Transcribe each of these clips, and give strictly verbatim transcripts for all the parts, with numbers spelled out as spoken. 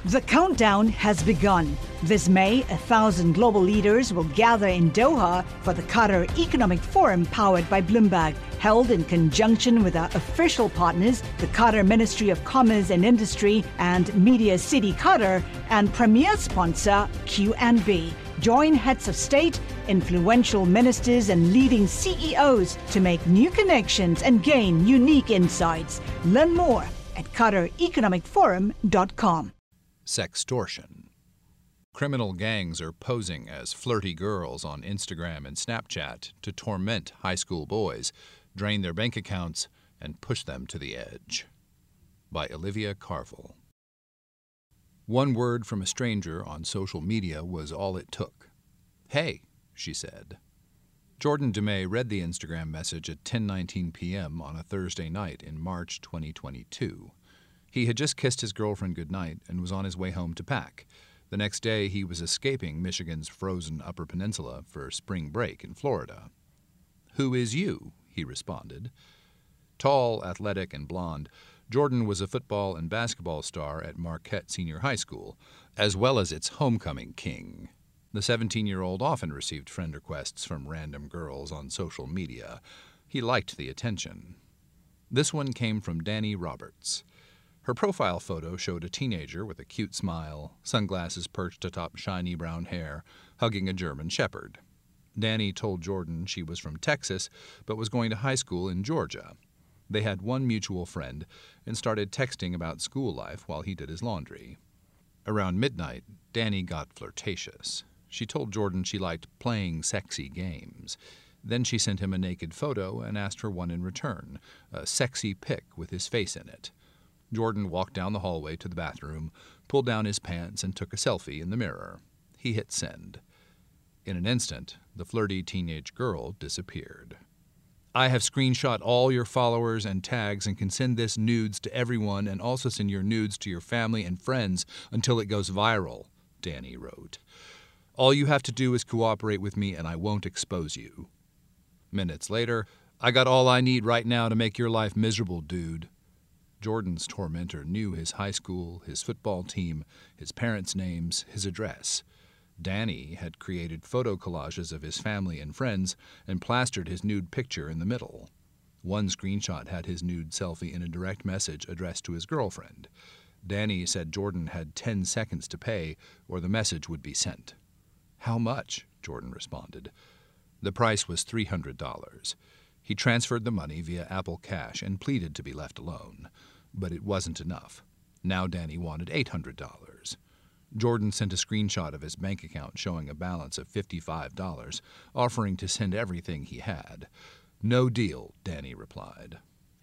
The countdown has begun. This May, a thousand global leaders will gather in Doha for the Qatar Economic Forum powered by Bloomberg, held in conjunction with our official partners, the Qatar Ministry of Commerce and Industry and Media City Qatar, and premier sponsor Q and B. Join heads of state, influential ministers, and leading C E Os to make new connections and gain unique insights. Learn more at qatar economic forum dot com. Sextortion. Criminal gangs are posing as flirty girls on Instagram and Snapchat to torment high school boys, drain their bank accounts, and push them to the edge. By Olivia Carville. One word from a stranger on social media was all it took. "Hey," she said. Jordan DeMay read the Instagram message at ten nineteen p.m. on a Thursday night in March twenty twenty-two. He had just kissed his girlfriend goodnight and was on his way home to pack. The next day, he was escaping Michigan's frozen Upper Peninsula for spring break in Florida. "Who is you?" he responded. Tall, athletic, and blonde, Jordan was a football and basketball star at Marquette Senior High School, as well as its homecoming king. The seventeen-year-old often received friend requests from random girls on social media. He liked the attention. This one came from Danny Roberts. Her profile photo showed a teenager with a cute smile, sunglasses perched atop shiny brown hair, hugging a German shepherd. Danny told Jordan she was from Texas, but was going to high school in Georgia. They had one mutual friend and started texting about school life while he did his laundry. Around midnight, Danny got flirtatious. She told Jordan she liked playing sexy games. Then she sent him a naked photo and asked for one in return, a sexy pic with his face in it. Jordan walked down the hallway to the bathroom, pulled down his pants, and took a selfie in the mirror. He hit send. In an instant, the flirty teenage girl disappeared. "I have screenshot all your followers and tags and can send this nudes to everyone and also send your nudes to your family and friends until it goes viral," Danny wrote. "All you have to do is cooperate with me and I won't expose you." Minutes later, "I got all I need right now to make your life miserable, dude." Jordan's tormentor knew his high school, his football team, his parents' names, his address. Danny had created photo collages of his family and friends and plastered his nude picture in the middle. One screenshot had his nude selfie in a direct message addressed to his girlfriend. Danny said Jordan had ten seconds to pay or the message would be sent. "How much?" Jordan responded. The price was three hundred dollars. He transferred the money via Apple Cash and pleaded to be left alone. But it wasn't enough. Now Danny wanted eight hundred dollars. Jordan sent a screenshot of his bank account showing a balance of fifty-five dollars, offering to send everything he had. "No deal," Danny replied.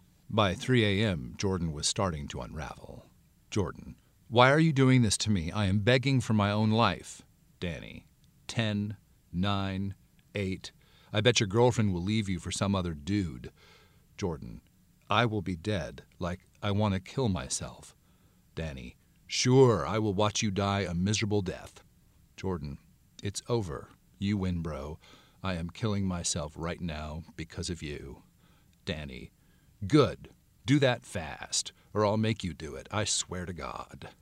By three a.m., Jordan was starting to unravel. Jordan: "Why are you doing this to me? I am begging for my own life." Danny: ten, nine, eight. "I bet your girlfriend will leave you for some other dude." Jordan: "I will be dead, like I want to kill myself." Danny: "Sure, I will watch you die a miserable death." Jordan: "It's over. You win, bro. I am killing myself right now because of you." Danny: "Good. Do that fast, or I'll make you do it. I swear to God."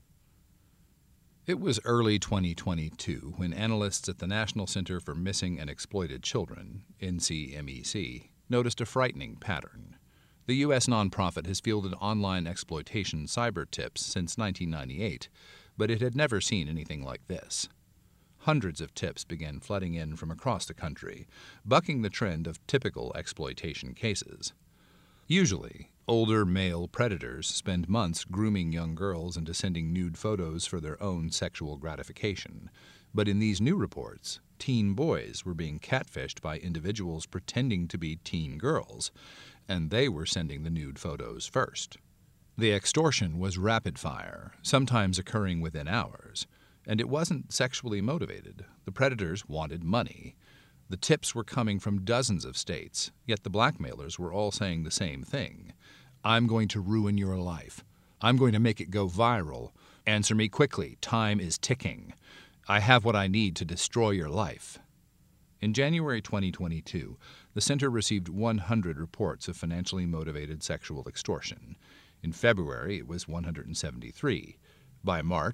It was early twenty twenty-two when analysts at the National Center for Missing and Exploited Children, N C M E C, noticed a frightening pattern. The U S nonprofit has fielded online exploitation cyber tips since nineteen ninety-eight, but it had never seen anything like this. Hundreds of tips began flooding in from across the country, bucking the trend of typical exploitation cases. Usually, older male predators spend months grooming young girls into sending nude photos for their own sexual gratification. But in these new reports, teen boys were being catfished by individuals pretending to be teen girls, and they were sending the nude photos first. The extortion was rapid fire, sometimes occurring within hours, and it wasn't sexually motivated. The predators wanted money. The tips were coming from dozens of states, yet the blackmailers were all saying the same thing. "I'm going to ruin your life. I'm going to make it go viral. Answer me quickly. Time is ticking. I have what I need to destroy your life." In January twenty twenty-two, the center received one hundred reports of financially motivated sexual extortion. In February, it was one hundred seventy-three. By March,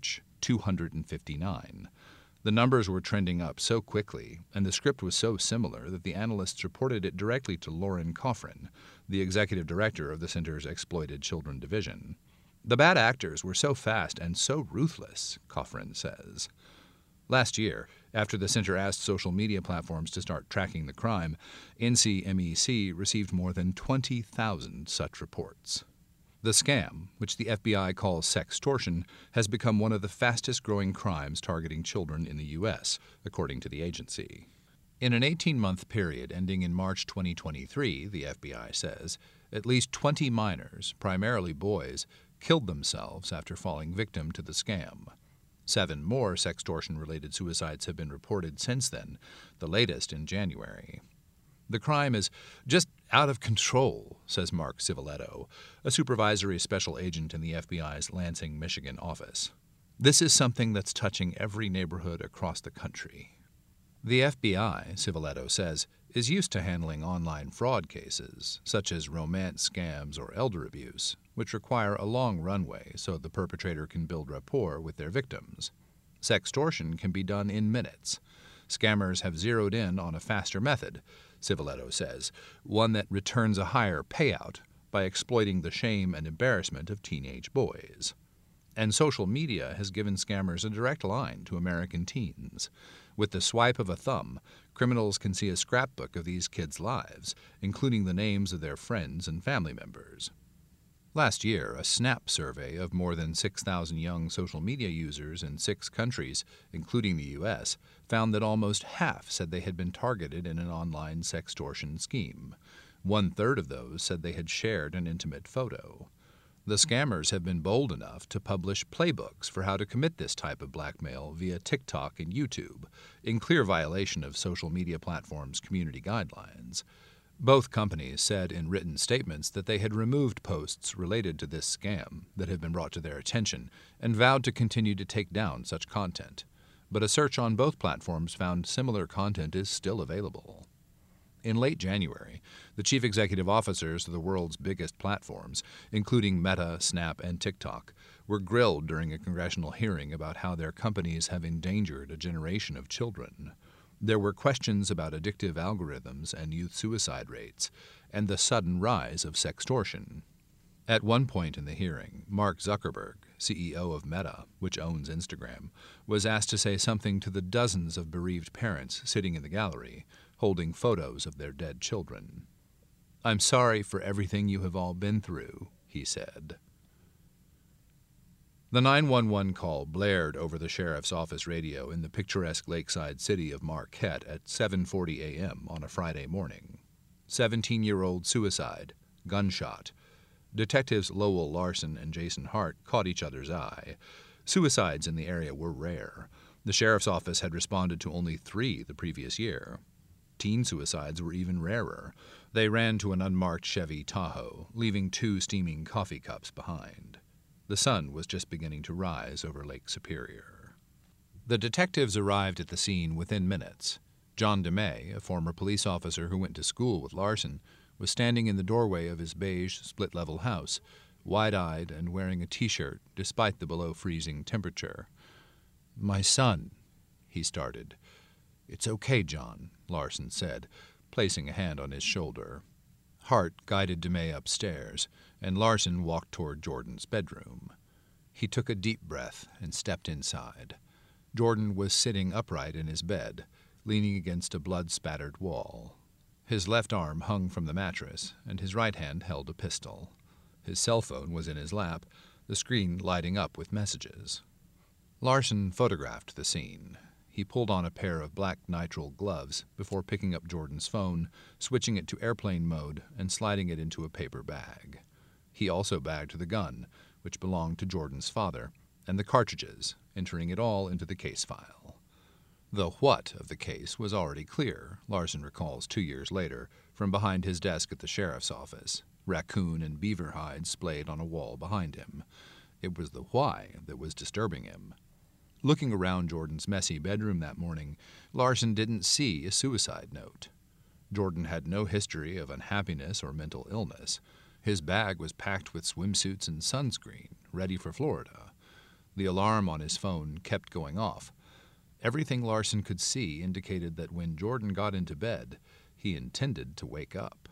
two hundred fifty-nine. The numbers were trending up so quickly, and the script was so similar that the analysts reported it directly to Lauren Coffrin, the executive director of the center's Exploited Children Division. The bad actors were so fast and so ruthless, Coffrin says. Last year, after the center asked social media platforms to start tracking the crime, N C M E C received more than twenty thousand such reports. The scam, which the F B I calls sextortion, has become one of the fastest-growing crimes targeting children in the U S, according to the agency. In an eighteen-month period ending in March twenty twenty-three, the F B I says, at least twenty minors, primarily boys, killed themselves after falling victim to the scam. Seven more sextortion-related suicides have been reported since then, the latest in January. The crime is just out of control, says Mark Civiletto, a supervisory special agent in the F B I's Lansing, Michigan office. This is something that's touching every neighborhood across the country. The F B I, Civiletto says, is used to handling online fraud cases, such as romance scams or elder abuse, which require a long runway so the perpetrator can build rapport with their victims. Sextortion can be done in minutes. Scammers have zeroed in on a faster method, Civiletto says, one that returns a higher payout by exploiting the shame and embarrassment of teenage boys. And social media has given scammers a direct line to American teens. With the swipe of a thumb, criminals can see a scrapbook of these kids' lives, including the names of their friends and family members. Last year, a Snap survey of more than six thousand young social media users in six countries, including the U S, found that almost half said they had been targeted in an online sextortion scheme. One-third of those said they had shared an intimate photo. The scammers have been bold enough to publish playbooks for how to commit this type of blackmail via TikTok and YouTube, in clear violation of social media platforms' community guidelines. Both companies said in written statements that they had removed posts related to this scam that had been brought to their attention and vowed to continue to take down such content. But a search on both platforms found similar content is still available. In late January, the chief executive officers of the world's biggest platforms, including Meta, Snap, and TikTok, were grilled during a congressional hearing about how their companies have endangered a generation of children. There were questions about addictive algorithms and youth suicide rates, and the sudden rise of sextortion. At one point in the hearing, Mark Zuckerberg, C E O of Meta, which owns Instagram, was asked to say something to the dozens of bereaved parents sitting in the gallery, holding photos of their dead children. "I'm sorry for everything you have all been through," he said. The nine one one call blared over the sheriff's office radio in the picturesque lakeside city of Marquette at seven forty a m on a Friday morning. seventeen-year-old suicide, gunshot. Detectives Lowell Larson and Jason Hart caught each other's eye. Suicides in the area were rare. The sheriff's office had responded to only three the previous year. Teen suicides were even rarer. They ran to an unmarked Chevy Tahoe, leaving two steaming coffee cups behind. The sun was just beginning to rise over Lake Superior. The detectives arrived at the scene within minutes. John DeMay, a former police officer who went to school with Larson, was standing in the doorway of his beige split-level house, wide-eyed and wearing a T-shirt despite the below-freezing temperature. "My son," he started. "It's okay, John," Larson said, placing a hand on his shoulder. Hart guided DeMay upstairs, and Larson walked toward Jordan's bedroom. He took a deep breath and stepped inside. Jordan was sitting upright in his bed, leaning against a blood-spattered wall. His left arm hung from the mattress, and his right hand held a pistol. His cell phone was in his lap, the screen lighting up with messages. Larson photographed the scene. He pulled on a pair of black nitrile gloves before picking up Jordan's phone, switching it to airplane mode, and sliding it into a paper bag. He also bagged the gun, which belonged to Jordan's father, and the cartridges, entering it all into the case file. The what of the case was already clear, Larson recalls two years later, from behind his desk at the sheriff's office, raccoon and beaver hides splayed on a wall behind him. It was the why that was disturbing him. Looking around Jordan's messy bedroom that morning, Larson didn't see a suicide note. Jordan had no history of unhappiness or mental illness. His bag was packed with swimsuits and sunscreen, ready for Florida. The alarm on his phone kept going off. Everything Larson could see indicated that when Jordan got into bed, he intended to wake up.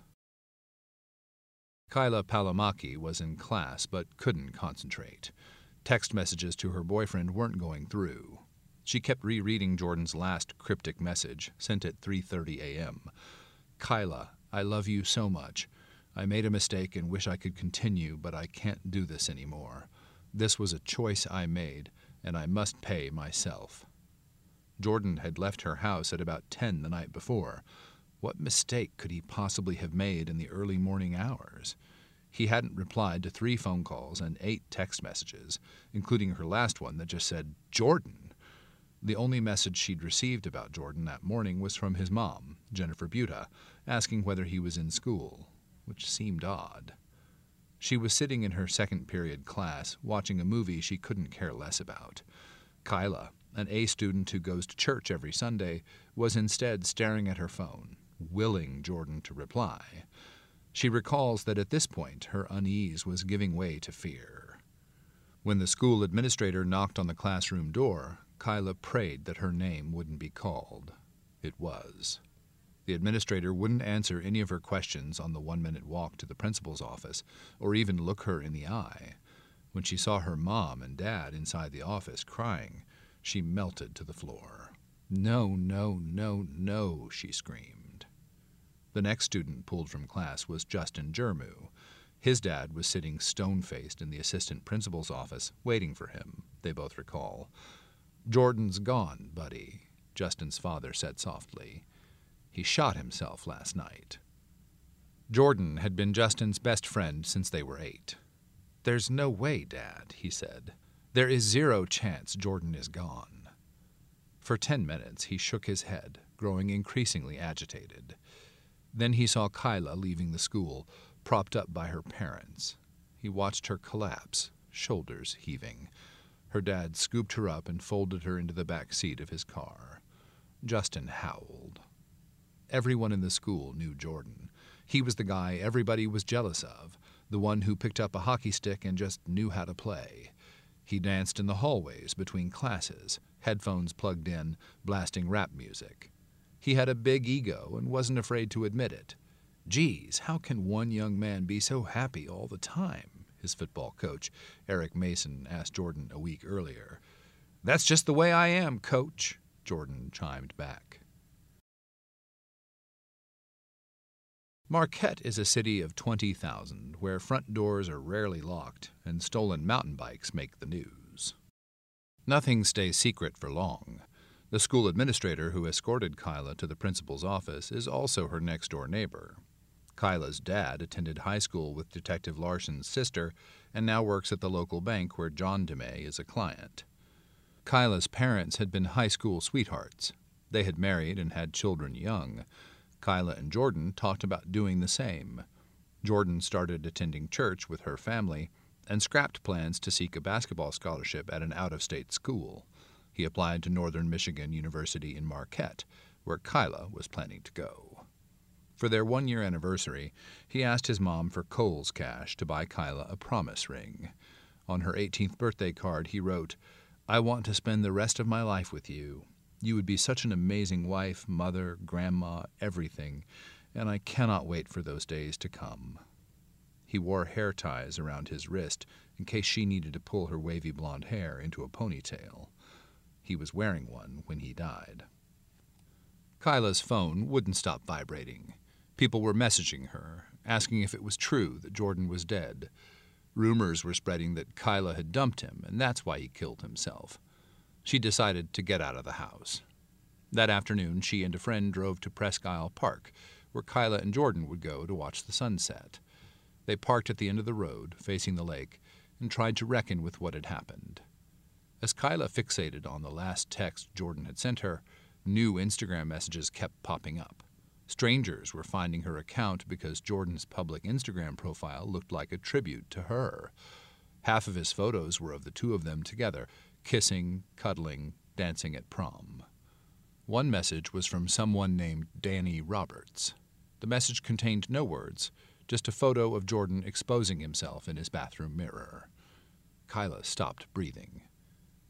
Kyla Palomaki was in class but couldn't concentrate. Text messages to her boyfriend weren't going through. She kept rereading Jordan's last cryptic message, sent at three thirty a.m. Kyla, I love you so much. I made a mistake and wish I could continue, but I can't do this anymore. This was a choice I made, and I must pay myself. Jordan had left her house at about ten the night before. What mistake could he possibly have made in the early morning hours? He hadn't replied to three phone calls and eight text messages, including her last one that just said, Jordan. The only message she'd received about Jordan that morning was from his mom, Jennifer Buta, asking whether he was in school, which seemed odd. She was sitting in her second period class, watching a movie she couldn't care less about. Kyla, an A student who goes to church every Sunday, was instead staring at her phone, willing Jordan to reply. She recalls that at this point her unease was giving way to fear. When the school administrator knocked on the classroom door, Kyla prayed that her name wouldn't be called. It was. The administrator wouldn't answer any of her questions on the one-minute walk to the principal's office, or even look her in the eye. When she saw her mom and dad inside the office crying, she melted to the floor. No, no, no, no, she screamed. The next student pulled from class was Justin Jermu. His dad was sitting stone-faced in the assistant principal's office, waiting for him, they both recall. Jordan's gone, buddy, Justin's father said softly. He shot himself last night. Jordan had been Justin's best friend since they were eight. There's no way, Dad, he said. There is zero chance Jordan is gone. For ten minutes he shook his head, growing increasingly agitated. Then he saw Kyla leaving the school, propped up by her parents. He watched her collapse, shoulders heaving. Her dad scooped her up and folded her into the back seat of his car. Justin howled. Everyone in the school knew Jordan. He was the guy everybody was jealous of, the one who picked up a hockey stick and just knew how to play. He danced in the hallways between classes, headphones plugged in, blasting rap music. He had a big ego and wasn't afraid to admit it. Geez, how can one young man be so happy all the time? His football coach, Eric Mason, asked Jordan a week earlier. That's just the way I am, coach, Jordan chimed back. Marquette is a city of twenty thousand, where front doors are rarely locked and stolen mountain bikes make the news. Nothing stays secret for long. The school administrator who escorted Kyla to the principal's office is also her next-door neighbor. Kyla's dad attended high school with Detective Larson's sister and now works at the local bank where John DeMay is a client. Kyla's parents had been high school sweethearts. They had married and had children young. Kyla and Jordan talked about doing the same. Jordan started attending church with her family and scrapped plans to seek a basketball scholarship at an out-of-state school. He applied to Northern Michigan University in Marquette, where Kyla was planning to go. For their one-year anniversary, he asked his mom for Kohl's cash to buy Kyla a promise ring. On her eighteenth birthday card, he wrote, I want to spend the rest of my life with you. You would be such an amazing wife, mother, grandma, everything, and I cannot wait for those days to come. He wore hair ties around his wrist in case she needed to pull her wavy blonde hair into a ponytail. He was wearing one when he died. Kyla's phone wouldn't stop vibrating. People were messaging her, asking if it was true that Jordan was dead. Rumors were spreading that Kyla had dumped him, and that's why he killed himself. She decided to get out of the house. That afternoon, she and a friend drove to Presque Isle Park, where Kyla and Jordan would go to watch the sunset. They parked at the end of the road, facing the lake, and tried to reckon with what had happened. As Kyla fixated on the last text Jordan had sent her, new Instagram messages kept popping up. Strangers were finding her account because Jordan's public Instagram profile looked like a tribute to her. Half of his photos were of the two of them together, kissing, cuddling, dancing at prom. One message was from someone named Danny Roberts. The message contained no words, just a photo of Jordan exposing himself in his bathroom mirror. Kyla stopped breathing.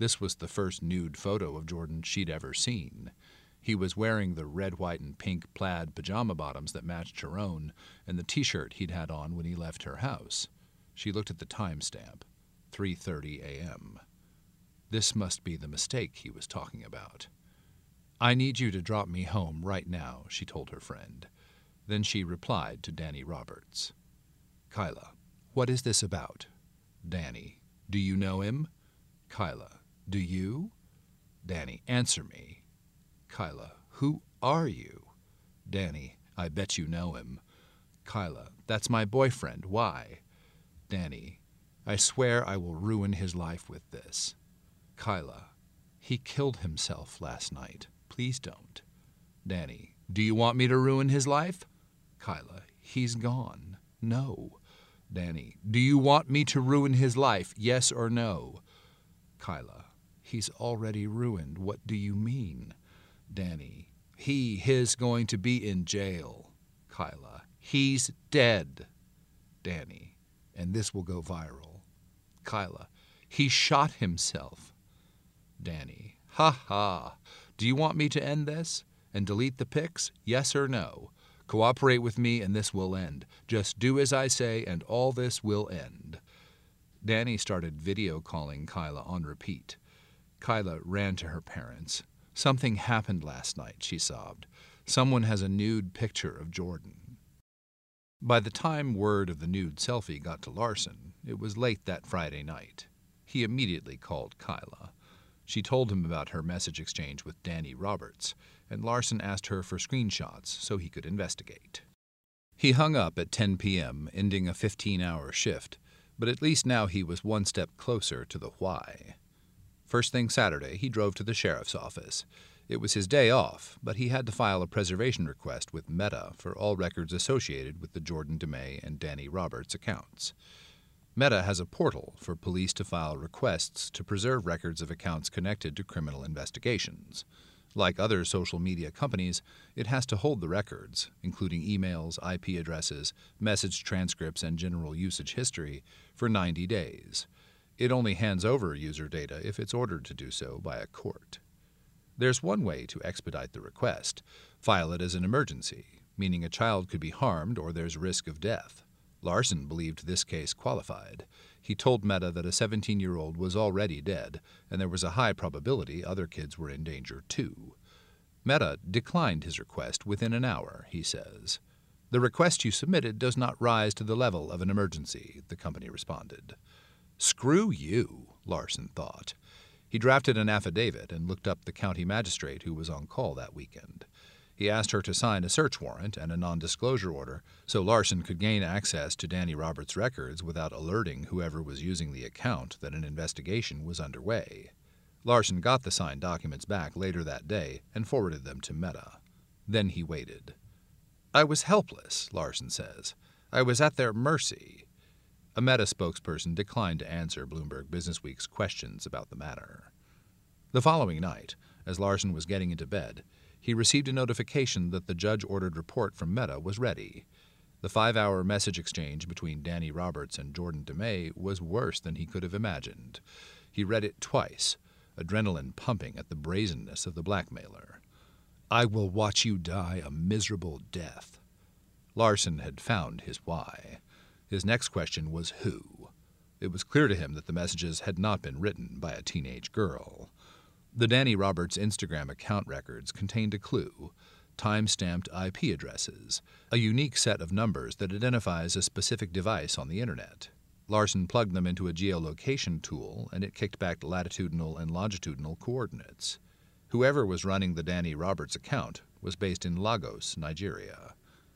This was the first nude photo of Jordan she'd ever seen. He was wearing the red, white, and pink plaid pajama bottoms that matched her own, and the T-shirt he'd had on when he left her house. She looked at the timestamp, three thirty a.m. This must be the mistake he was talking about. "I need you to drop me home right now," she told her friend. Then she replied to Danny Roberts. "Kyla, what is this about?" Danny, "Do you know him?" Kyla, "Do you?" Danny, "Answer me." Kyla, "Who are you?" Danny, "I bet you know him." Kyla, "That's my boyfriend. Why?" Danny, "I swear I will ruin his life with this." Kyla, "He killed himself last night. Please don't." Danny, "Do you want me to ruin his life?" Kyla, "He's gone. No." Danny, "Do you want me to ruin his life, yes or no?" Kyla, "He's already ruined. What do you mean?" Danny, "He, his going to be in jail." Kyla, "He's dead." Danny, "And this will go viral." Kyla, "He shot himself." Danny, "Ha ha. Do you want me to end this and delete the pics? Yes or no? Cooperate with me and this will end. Just do as I say and all this will end." Danny started video calling Kyla on repeat. Kyla ran to her parents. "Something happened last night," she sobbed. "Someone has a nude picture of Jordan." By the time word of the nude selfie got to Larson, it was late that Friday night. He immediately called Kyla. She told him about her message exchange with Danny Roberts, and Larson asked her for screenshots so he could investigate. He hung up at ten p.m., ending a fifteen-hour shift, but at least now he was one step closer to the why. First thing Saturday, he drove to the sheriff's office. It was his day off, but he had to file a preservation request with Meta for all records associated with the Jordan DeMay and Danny Roberts accounts. Meta has a portal for police to file requests to preserve records of accounts connected to criminal investigations. Like other social media companies, it has to hold the records, including emails, I P addresses, message transcripts, and general usage history, for ninety days. It only hands over user data if it's ordered to do so by a court. There's one way to expedite the request. File it as an emergency, meaning a child could be harmed or there's risk of death. Larson believed this case qualified. He told Meta that a seventeen-year-old was already dead, and there was a high probability other kids were in danger too. Meta declined his request within an hour, he says. "The request you submitted does not rise to the level of an emergency," the company responded. Screw you, Larson thought. He drafted an affidavit and looked up the county magistrate who was on call that weekend. He asked her to sign a search warrant and a non-disclosure order so Larson could gain access to Danny Roberts' records without alerting whoever was using the account that an investigation was underway. Larson got the signed documents back later that day and forwarded them to Meta. Then he waited. "I was helpless," Larson says. "I was at their mercy." A Meta spokesperson declined to answer Bloomberg Businessweek's questions about the matter. The following night, as Larson was getting into bed, he received a notification that the judge-ordered report from Meta was ready. The five-hour message exchange between Danny Roberts and Jordan DeMay was worse than he could have imagined. He read it twice, adrenaline pumping at the brazenness of the blackmailer. "I will watch you die a miserable death." Larson had found his why. His next question was who. It was clear to him that the messages had not been written by a teenage girl. The Danny Roberts Instagram account records contained a clue, time-stamped I P addresses, a unique set of numbers that identifies a specific device on the Internet. Larson plugged them into a geolocation tool, and it kicked back latitudinal and longitudinal coordinates. Whoever was running the Danny Roberts account was based in Lagos, Nigeria.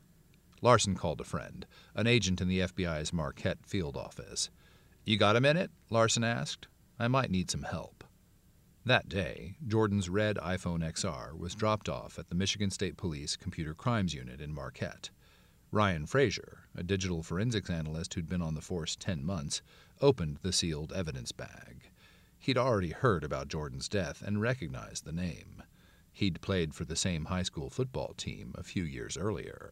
Larson called a friend, an agent in the F B I's Marquette field office. "You got a minute?" Larson asked. "I might need some help." That day, Jordan's red iPhone X R was dropped off at the Michigan State Police Computer Crimes Unit in Marquette. Ryan Frazier, a digital forensics analyst who'd been on the force ten months, opened the sealed evidence bag. He'd already heard about Jordan's death and recognized the name. He'd played for the same high school football team a few years earlier.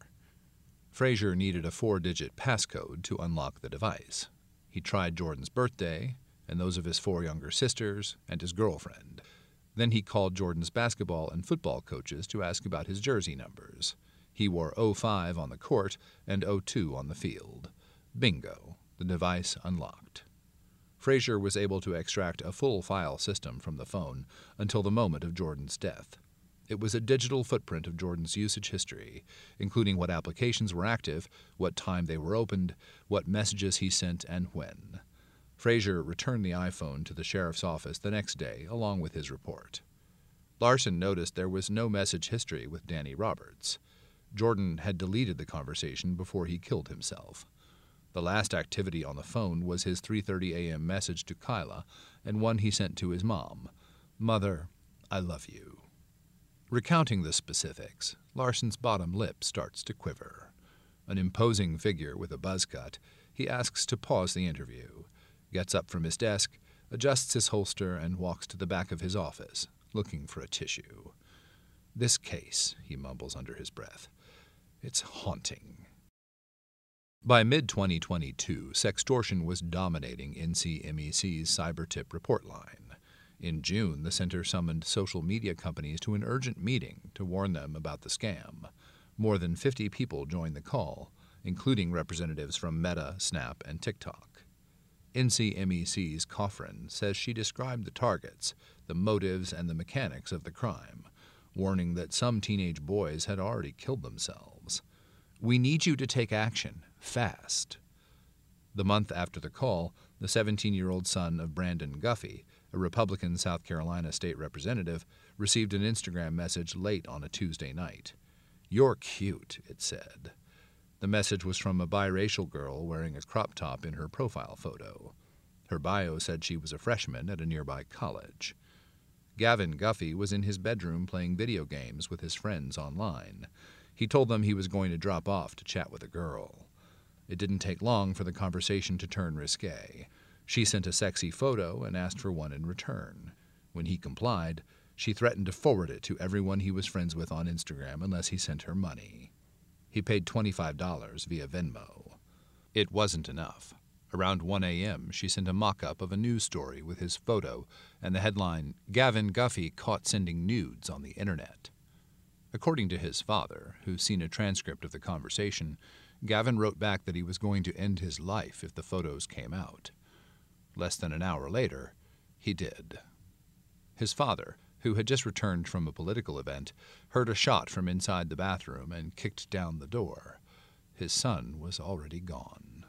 Frazier needed a four-digit passcode to unlock the device. He tried Jordan's birthday, and those of his four younger sisters and his girlfriend. Then he called Jordan's basketball and football coaches to ask about his jersey numbers. He wore oh five on the court and oh two on the field. Bingo, the device unlocked. Frazier was able to extract a full file system from the phone until the moment of Jordan's death. It was a digital footprint of Jordan's usage history, including what applications were active, what time they were opened, what messages he sent, and when. Frazier returned the iPhone to the sheriff's office the next day, along with his report. Larson noticed there was no message history with Danny Roberts. Jordan had deleted the conversation before he killed himself. The last activity on the phone was his three thirty a.m. message to Kyla and one he sent to his mom. "Mother, I love you." Recounting the specifics, Larson's bottom lip starts to quiver. An imposing figure with a buzz cut, he asks to pause the interview, gets up from his desk, adjusts his holster, and walks to the back of his office, looking for a tissue. "This case," he mumbles under his breath, "it's haunting." By mid twenty twenty-two, sextortion was dominating N C M E C's CyberTip report line. In June, the center summoned social media companies to an urgent meeting to warn them about the scam. More than fifty people joined the call, including representatives from Meta, Snap, and TikTok. N C M E C's Coffrin says she described the targets, the motives, and the mechanics of the crime, warning that some teenage boys had already killed themselves. "We need you to take action, fast." The month after the call, the seventeen-year-old son of Brandon Guffey, a Republican South Carolina state representative, received an Instagram message late on a Tuesday night. "You're cute," it said. The message was from a biracial girl wearing a crop top in her profile photo. Her bio said she was a freshman at a nearby college. Gavin Guffey was in his bedroom playing video games with his friends online. He told them he was going to drop off to chat with a girl. It didn't take long for the conversation to turn risque. She sent a sexy photo and asked for one in return. When he complied, she threatened to forward it to everyone he was friends with on Instagram unless he sent her money. He paid twenty-five dollars via Venmo. It wasn't enough. Around one a.m., she sent a mock-up of a news story with his photo and the headline, "Gavin Guffey Caught Sending Nudes on the Internet." According to his father, who's seen a transcript of the conversation, Gavin wrote back that he was going to end his life if the photos came out. Less than an hour later, he did. His father, who had just returned from a political event, heard a shot from inside the bathroom and kicked down the door. His son was already gone.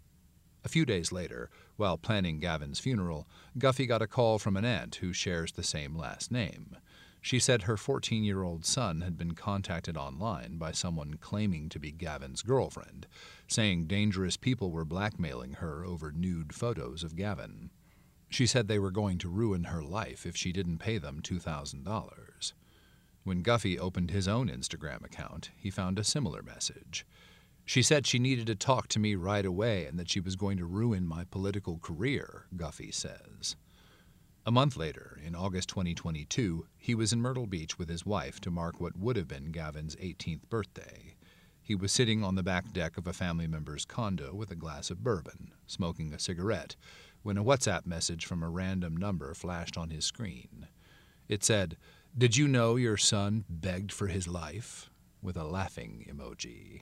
A few days later, while planning Gavin's funeral, Guffey got a call from an aunt who shares the same last name. She said her fourteen-year-old son had been contacted online by someone claiming to be Gavin's girlfriend, saying dangerous people were blackmailing her over nude photos of Gavin. She said they were going to ruin her life if she didn't pay them two thousand dollars. When Guffey opened his own Instagram account, he found a similar message. She said she needed to talk to me right away and that she was going to ruin my political career, Guffey says. A month later, in August twenty twenty-two, he was in Myrtle Beach with his wife to mark what would have been Gavin's eighteenth birthday. He was sitting on the back deck of a family member's condo with a glass of bourbon, smoking a cigarette, when a WhatsApp message from a random number flashed on his screen. It said, "Did you know your son begged for his life?" with a laughing emoji.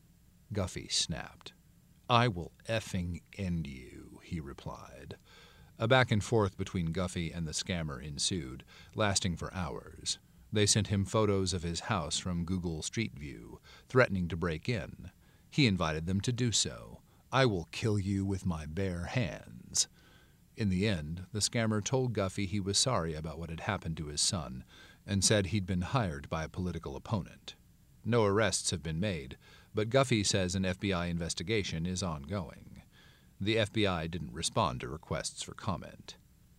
Guffey snapped. "I will effing end you," he replied. A back and forth between Guffey and the scammer ensued, lasting for hours. They sent him photos of his house from Google Street View, threatening to break in. He invited them to do so. "I will kill you with my bare hands." In the end, the scammer told Guffey he was sorry about what had happened to his son and said he'd been hired by a political opponent. No arrests have been made, but Guffey says an F B I investigation is ongoing. The F B I didn't respond to requests for comment.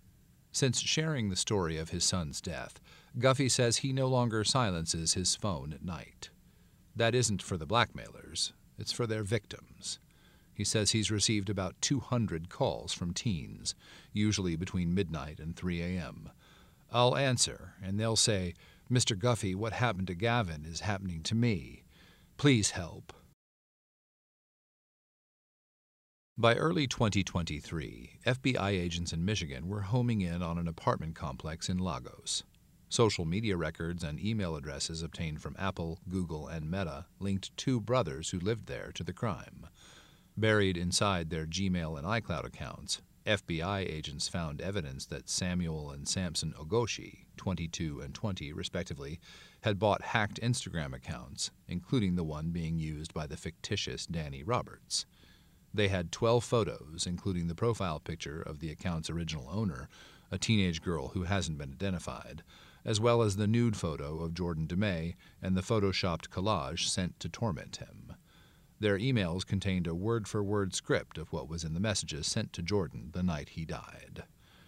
Since sharing the story of his son's death, Guffey says he no longer silences his phone at night. That isn't for the blackmailers, it's for their victims. He says he's received about two hundred calls from teens, usually between midnight and three a.m. I'll answer, and they'll say, "Mister Guffey, what happened to Gavin is happening to me. Please help." By early twenty twenty-three, F B I agents in Michigan were homing in on an apartment complex in Lagos. Social media records and email addresses obtained from Apple, Google, and Meta linked two brothers who lived there to the crime. Buried inside their Gmail and iCloud accounts, F B I agents found evidence that Samuel and Samson Ogoshi, twenty-two and twenty respectively, had bought hacked Instagram accounts, including the one being used by the fictitious Danny Roberts. They had twelve photos, including the profile picture of the account's original owner, a teenage girl who hasn't been identified, as well as the nude photo of Jordan DeMay and the photoshopped collage sent to torment him. Their emails contained a word-for-word script of what was in the messages sent to Jordan the night he died.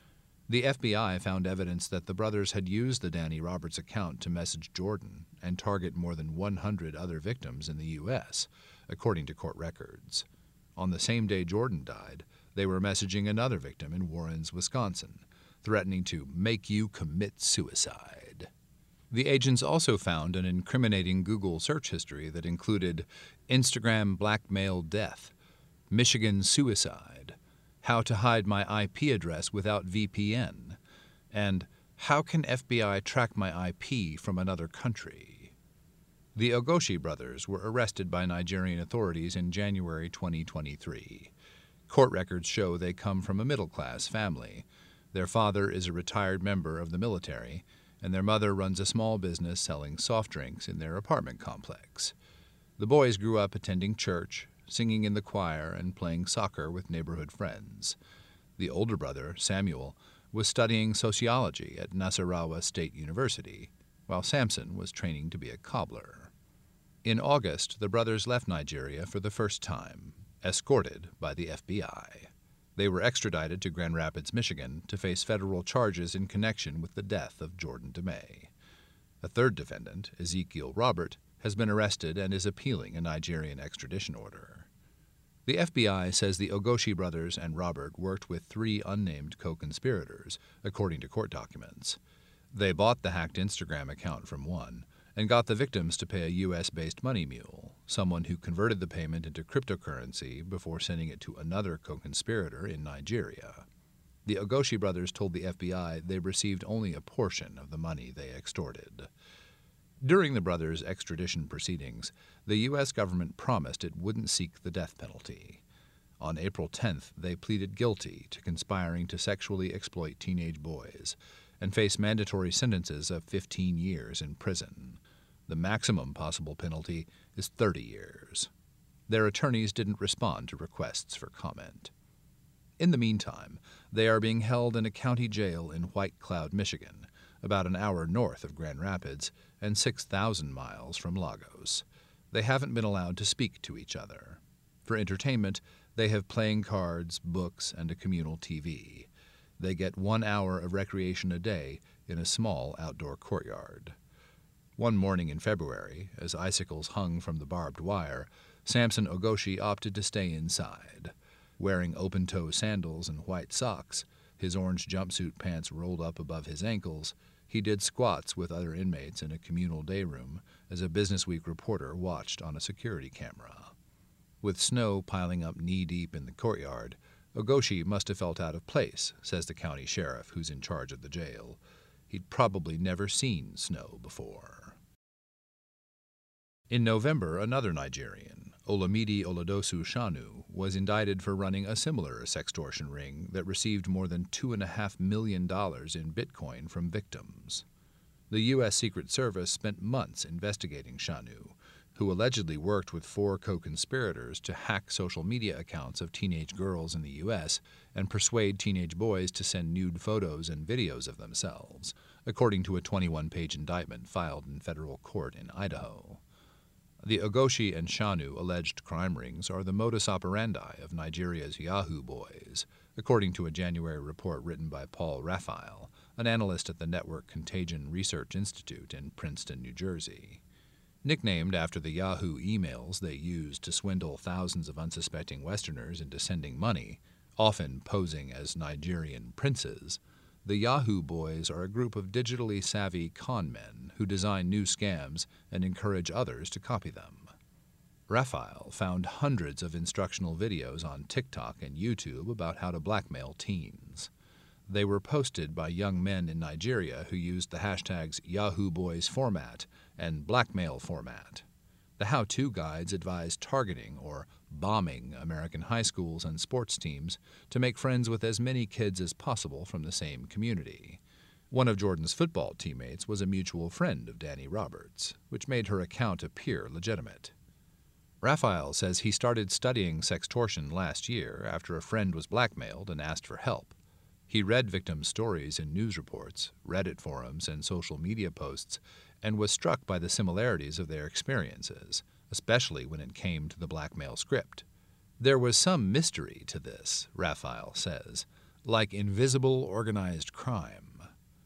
The F B I found evidence that the brothers had used the Danny Roberts account to message Jordan and target more than one hundred other victims in the U S, according to court records. On the same day Jordan died, they were messaging another victim in Warrens, Wisconsin, threatening to make you commit suicide. The agents also found an incriminating Google search history that included Instagram blackmail death, Michigan suicide, how to hide my I P address without V P N, and how can F B I track my I P from another country. The Ogoshi brothers were arrested by Nigerian authorities in January twenty twenty-three. Court records show they come from a middle-class family. Their father is a retired member of the military, and their mother runs a small business selling soft drinks in their apartment complex. The boys grew up attending church, singing in the choir, and playing soccer with neighborhood friends. The older brother, Samuel, was studying sociology at Nasarawa State University, while Samson was training to be a cobbler. In August, the brothers left Nigeria for the first time, escorted by the F B I. They were extradited to Grand Rapids, Michigan, to face federal charges in connection with the death of Jordan DeMay. A third defendant, Ezekiel Robert, has been arrested and is appealing a Nigerian extradition order. The F B I says the Ogoshi brothers and Robert worked with three unnamed co-conspirators, according to court documents. They bought the hacked Instagram account from one and got the victims to pay a U S-based money mule, someone who converted the payment into cryptocurrency before sending it to another co-conspirator in Nigeria. The Ogoshi brothers told the F B I they received only a portion of the money they extorted. During the brothers' extradition proceedings, the U S government promised it wouldn't seek the death penalty. On April tenth, they pleaded guilty to conspiring to sexually exploit teenage boys and face mandatory sentences of fifteen years in prison. The maximum possible penalty is thirty years. Their attorneys didn't respond to requests for comment. In the meantime, they are being held in a county jail in White Cloud, Michigan, about an hour north of Grand Rapids and six thousand miles from Lagos. They haven't been allowed to speak to each other. For entertainment, they have playing cards, books, and a communal T V. They get one hour of recreation a day in a small outdoor courtyard. One morning in February, as icicles hung from the barbed wire, Samson Ogoshi opted to stay inside. Wearing open-toe sandals and white socks, his orange jumpsuit pants rolled up above his ankles, he did squats with other inmates in a communal day room as a Business Week reporter watched on a security camera. With snow piling up knee-deep in the courtyard, Ogoshi must have felt out of place, says the county sheriff who's in charge of the jail. He'd probably never seen snow before. In November, another Nigerian, Olamide Oladosu Shanu, was indicted for running a similar sextortion ring that received more than two point five million dollars in Bitcoin from victims. The U S Secret Service spent months investigating Shanu, who allegedly worked with four co-conspirators to hack social media accounts of teenage girls in the U S and persuade teenage boys to send nude photos and videos of themselves, according to a twenty-one page indictment filed in federal court in Idaho. The Ogoshi and Shanu alleged crime rings are the modus operandi of Nigeria's Yahoo Boys, according to a January report written by Paul Raphael, an analyst at the Network Contagion Research Institute in Princeton, New Jersey. Nicknamed after the Yahoo emails they used to swindle thousands of unsuspecting Westerners into sending money, often posing as Nigerian princes, the Yahoo Boys are a group of digitally savvy con men who design new scams and encourage others to copy them. Raphael found hundreds of instructional videos on TikTok and YouTube about how to blackmail teens. They were posted by young men in Nigeria who used the hashtags Yahoo Boys format and blackmail format. The how-to guides advise targeting or bombing American high schools and sports teams to make friends with as many kids as possible from the same community. One of Jordan's football teammates was a mutual friend of Danny Roberts, which made her account appear legitimate. Raphael says he started studying sextortion last year after a friend was blackmailed and asked for help. He read victims' stories in news reports, Reddit forums, and social media posts, and was struck by the similarities of their experiences, especially when it came to the blackmail script. There was some mystery to this, Raphael says, like invisible organized crime.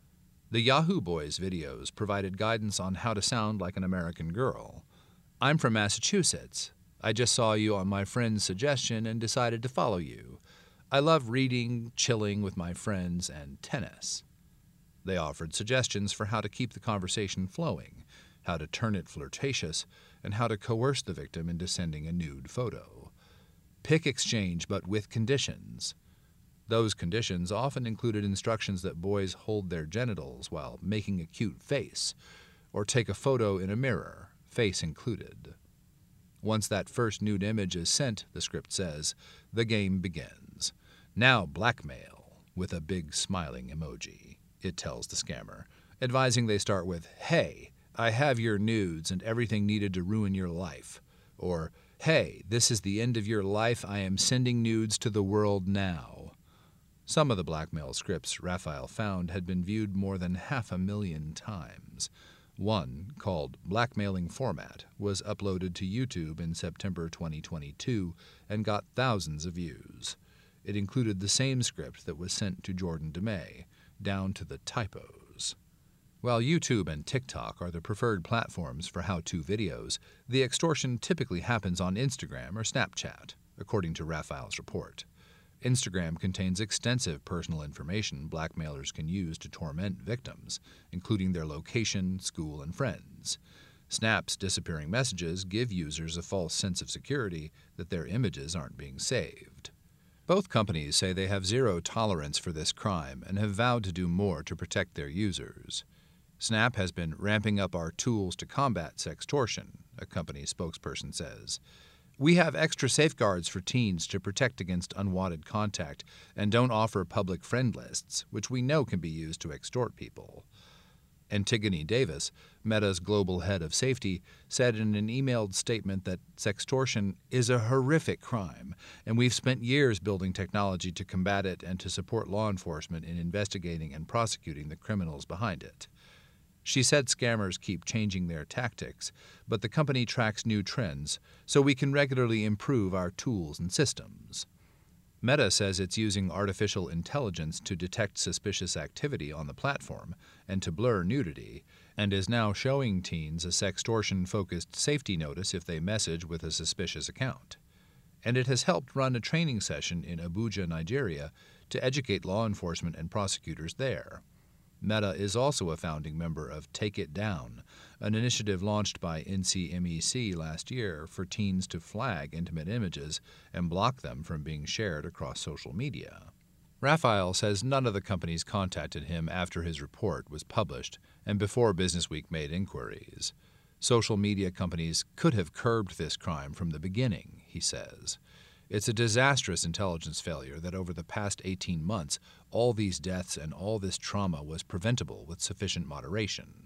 The Yahoo Boys videos provided guidance on how to sound like an American girl. I'm from Massachusetts. I just saw you on my friend's suggestion and decided to follow you. I love reading, chilling with my friends, and tennis. They offered suggestions for how to keep the conversation flowing, how to turn it flirtatious, and how to coerce the victim into sending a nude photo. Pic exchange, but with conditions. Those conditions often included instructions that boys hold their genitals while making a cute face, or take a photo in a mirror, face included. Once that first nude image is sent, the script says, the game begins. Now blackmail, with a big smiling emoji, it tells the scammer, advising they start with, hey, I have your nudes and everything needed to ruin your life, or, hey, this is the end of your life, I am sending nudes to the world now. Some of the blackmail scripts Raphael found had been viewed more than half a million times. One, called Blackmailing Format, was uploaded to YouTube in September twenty twenty-two and got thousands of views. It included the same script that was sent to Jordan DeMay, down to the typos. While YouTube and TikTok are the preferred platforms for how-to videos, the extortion typically happens on Instagram or Snapchat, according to Raphael's report. Instagram contains extensive personal information blackmailers can use to torment victims, including their location, school, and friends. Snap's disappearing messages give users a false sense of security that their images aren't being saved. Both companies say they have zero tolerance for this crime and have vowed to do more to protect their users. Snap has been ramping up our tools to combat sextortion, a company spokesperson says. We have extra safeguards for teens to protect against unwanted contact and don't offer public friend lists, which we know can be used to extort people. Antigone Davis, Meta's global head of safety, said in an emailed statement that sextortion is a horrific crime, and we've spent years building technology to combat it and to support law enforcement in investigating and prosecuting the criminals behind it. She said scammers keep changing their tactics, but the company tracks new trends, so we can regularly improve our tools and systems. Meta says it's using artificial intelligence to detect suspicious activity on the platform and to blur nudity, and is now showing teens a sextortion-focused safety notice if they message with a suspicious account. And it has helped run a training session in Abuja, Nigeria, to educate law enforcement and prosecutors there. Meta is also a founding member of Take It Down, an initiative launched by N C M E C last year for teens to flag intimate images and block them from being shared across social media. Raphael says none of the companies contacted him after his report was published and before Businessweek made inquiries. Social media companies could have curbed this crime from the beginning, he says. It's a disastrous intelligence failure that over the past eighteen months, all these deaths and all this trauma was preventable with sufficient moderation.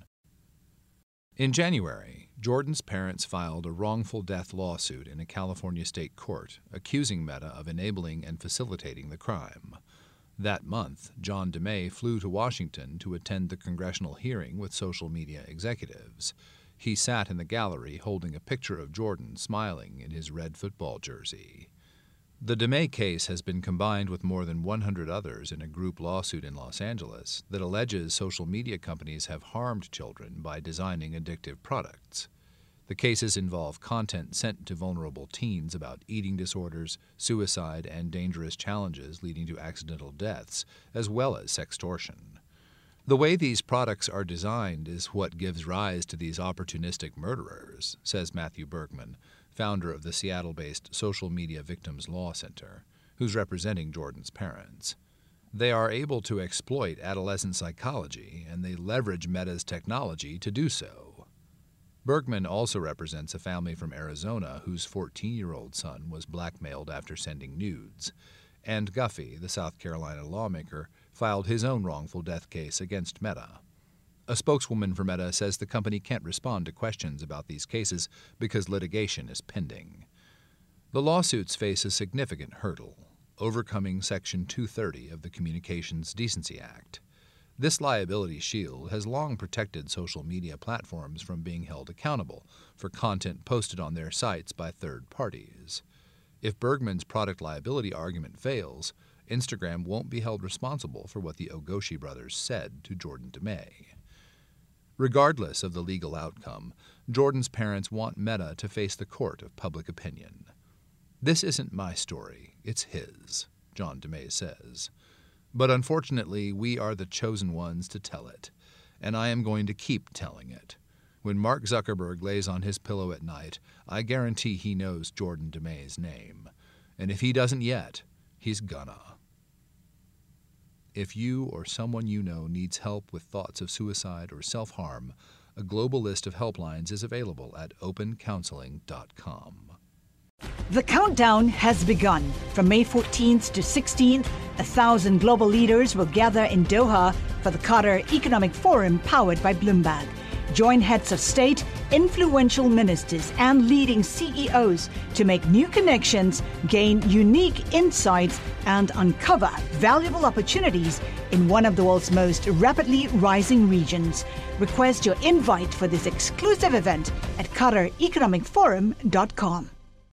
In January, Jordan's parents filed a wrongful death lawsuit in a California state court, accusing Meta of enabling and facilitating the crime. That month, John DeMay flew to Washington to attend the congressional hearing with social media executives. He sat in the gallery holding a picture of Jordan smiling in his red football jersey. The DeMay case has been combined with more than one hundred others in a group lawsuit in Los Angeles that alleges social media companies have harmed children by designing addictive products. The cases involve content sent to vulnerable teens about eating disorders, suicide, and dangerous challenges leading to accidental deaths, as well as sextortion. The way these products are designed is what gives rise to these opportunistic murderers, says Matthew Bergman, founder of the Seattle-based Social Media Victims Law Center, who's representing Jordan's parents. They are able to exploit adolescent psychology, and they leverage Meta's technology to do so. Bergman also represents a family from Arizona whose fourteen-year-old son was blackmailed after sending nudes, and Guffey, the South Carolina lawmaker, filed his own wrongful death case against Meta. A spokeswoman for Meta says the company can't respond to questions about these cases because litigation is pending. The lawsuits face a significant hurdle: overcoming Section two thirty of the Communications Decency Act. This liability shield has long protected social media platforms from being held accountable for content posted on their sites by third parties. If Bergman's product liability argument fails, Instagram won't be held responsible for what the Ogoshi brothers said to Jordan DeMay. Regardless of the legal outcome, Jordan's parents want Meta to face the court of public opinion. "This isn't my story, it's his," John DeMay says. "But unfortunately, we are the chosen ones to tell it, and I am going to keep telling it. When Mark Zuckerberg lays on his pillow at night, I guarantee he knows Jordan DeMay's name. And if he doesn't yet, he's gonna." If you or someone you know needs help with thoughts of suicide or self-harm, a global list of helplines is available at open counseling dot com. The countdown has begun. From May fourteenth to sixteenth, a thousand global leaders will gather in Doha for the Qatar Economic Forum powered by Bloomberg. Join heads of state, influential ministers, and leading C E Os to make new connections, gain unique insights, and uncover valuable opportunities in one of the world's most rapidly rising regions. Request your invite for this exclusive event at qatar economic forum dot com.